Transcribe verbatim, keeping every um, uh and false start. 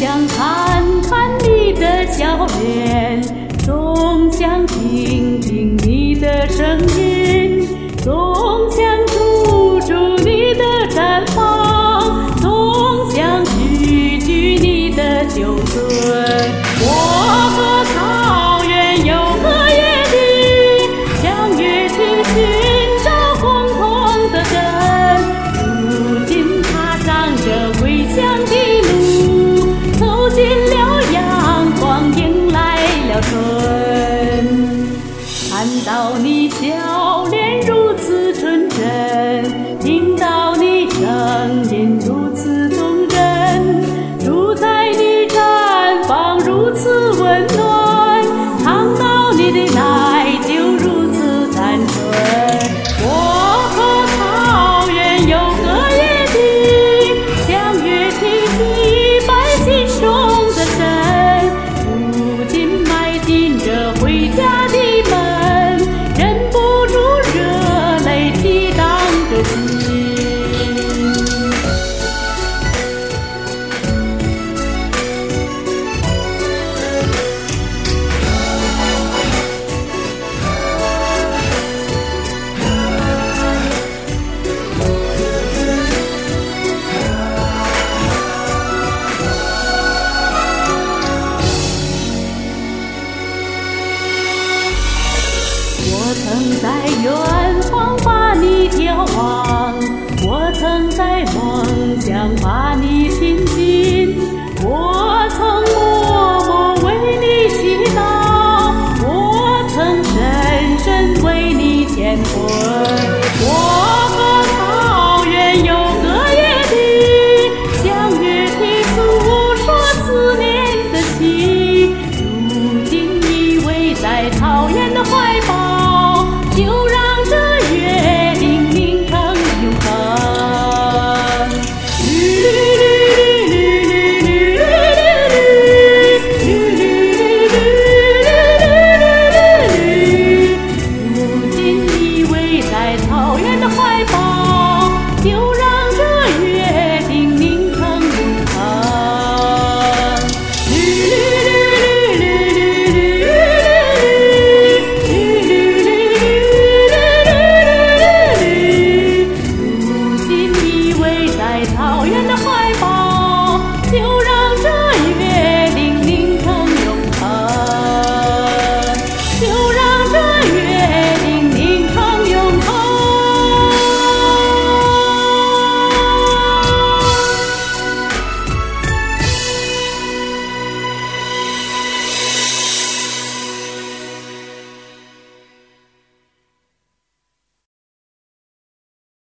想看看你的笑脸，总想听听你的声音，总想驻驻你的绽放，总想举举你的酒樽。我和草原有个约定，相约去寻找共同的根。如今踏上这归乡的路，走进了阳光，迎来了春。看到你笑脸如此纯真，听到你声音如此动人，主宰你绽放如此温暖，尝到你的奶酒如此单纯。我和草原有个约定，相约去祭拜心中的神。如今迈进这回家的门，忍不住热泪激荡着心。我曾在远方把你眺望，我曾在梦乡把你亲近，我曾默默为你祈祷，我曾深深为你乾坤。我和草原有个约定，相约去诉说思念的情。如今依偎在草原的怀抱，就让这约定凝成永恒。如今依偎在草原的怀抱，就让这约定凝成永恒。草原的怀抱，就让